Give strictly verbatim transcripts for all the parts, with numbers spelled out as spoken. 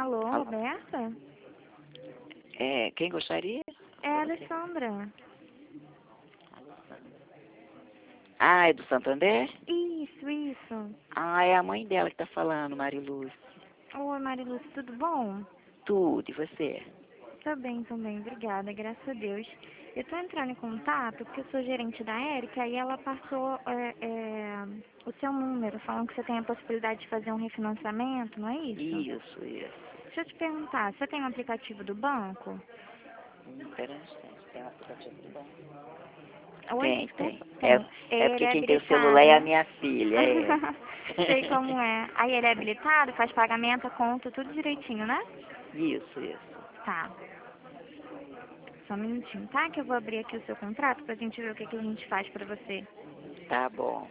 Alô, Alô? Roberta? É, quem gostaria? É a Alessandra. Ah, é do Santander? Isso, isso. Ah, é a mãe dela que tá falando, Mariluz. Oi, Mariluz, tudo bom? Tudo, e você? Tô bem também, obrigada, graças a Deus. Eu tô entrando em contato porque eu sou gerente da Érica e ela passou é, é, o seu número, falando que você tem a possibilidade de fazer um refinanciamento, não é isso? Isso, isso. Deixa eu te perguntar, você tem um aplicativo do banco? Hum, Pera um instante, tem um aplicativo do banco? Oi, Tem, tem. desculpa, É, tem. é Ele porque é quem tem o habilitado, celular é a né? minha filha, é. Sei como é. Aí ele é habilitado, faz pagamento, conta, tudo direitinho, né? Isso, isso. Tá. Só um minutinho, tá? Que eu vou abrir aqui o seu contrato pra gente ver o que, que a gente faz pra você. Tá bom.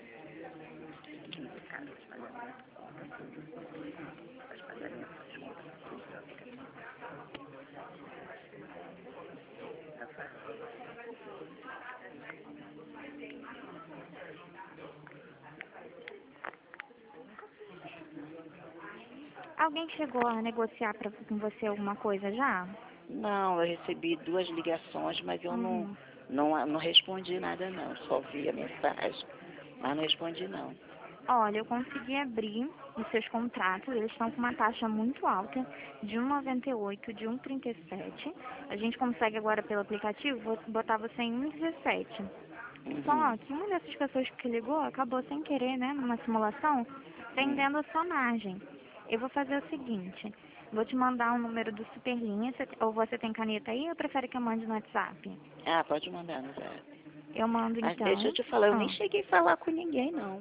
Alguém chegou a negociar pra, com você alguma coisa já? Não, eu recebi duas ligações, mas eu não, Uhum. não, não respondi nada não. Só vi a mensagem, mas não respondi não. Olha, eu consegui abrir os seus contratos, eles estão com uma taxa muito alta, de um vírgula noventa e oito, de um vírgula trinta e sete. A gente consegue agora pelo aplicativo vou botar você em um vírgula dezessete. Uhum. Só que uma dessas pessoas que ligou acabou sem querer, né, numa simulação, Hum. vendendo a sua margem. Eu vou fazer o seguinte, vou te mandar o número do Superlinha, você- ou você tem caneta aí ou prefere que eu mande no WhatsApp? Ah, pode mandar no zap. Eu mando Mas deixa eu então. te falar, eu nem Ah. cheguei a falar com ninguém, não.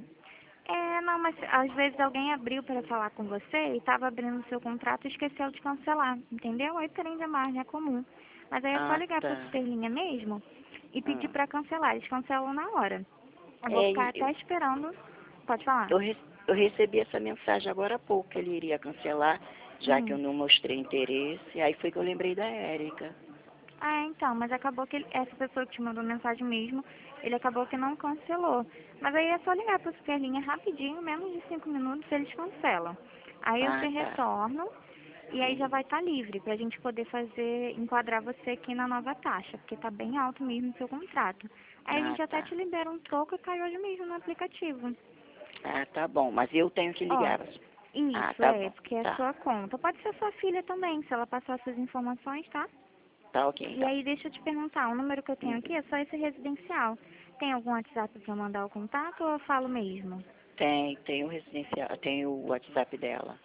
É, não, mas às vezes alguém abriu para falar com você e estava abrindo o seu contrato e esqueceu de cancelar, entendeu? Aí prende a margem, é comum. Mas aí é só Ah, ligar para a tá. Superlinha mesmo e pedir Hum. para cancelar, eles cancelam na hora. Eu vou É, ficar e até eu, esperando. Pode falar. eu, re- eu recebi essa mensagem agora há pouco, que ele iria cancelar, já que eu Hum. não mostrei interesse. Aí foi que eu lembrei da Érica. Ah, então, mas acabou que ele- essa pessoa que te mandou mensagem mesmo, ele acabou que não cancelou. Mas aí é só ligar para a Superlinha rapidinho, menos de cinco minutos eles cancelam. Aí eu te Ah, tá. retorno e aí já Hum. vai estar livre para a gente poder fazer, enquadrar você aqui na nova taxa, porque está bem alto mesmo o seu contrato. Aí a Ah, gente até tá. te libera um troco e cai hoje mesmo no aplicativo. Ah, tá bom. Mas eu tenho que Ó, ligar. Ah, isso tá é, bom. porque é Tá. sua conta. Pode ser sua filha também, se ela passar suas informações, tá? Tá ok, E então. aí, deixa eu te perguntar, o número que eu tenho Hum. aqui é só esse residencial. Tem algum WhatsApp para mandar o contato ou eu falo mesmo? Tem, tem o residencial, tem o WhatsApp dela.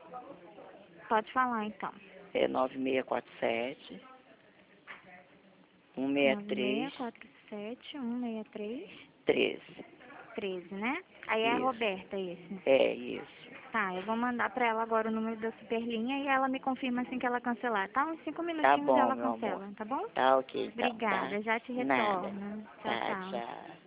Pode falar, então. É nove seis quatro sete, um seis nove três seis quatro sete um seis três três. treze, né? Aí é a Isso. Roberta esse. É isso. Tá, eu vou mandar pra ela agora o número da Superlinha e ela me confirma assim que ela cancelar, tá? Uns cinco Tá minutinhos bom, ela meu amor. cancela, tá bom? Tá ok, então, tá? Obrigada, já te Nada. retorno. Tchau, Tá, tchau. tchau.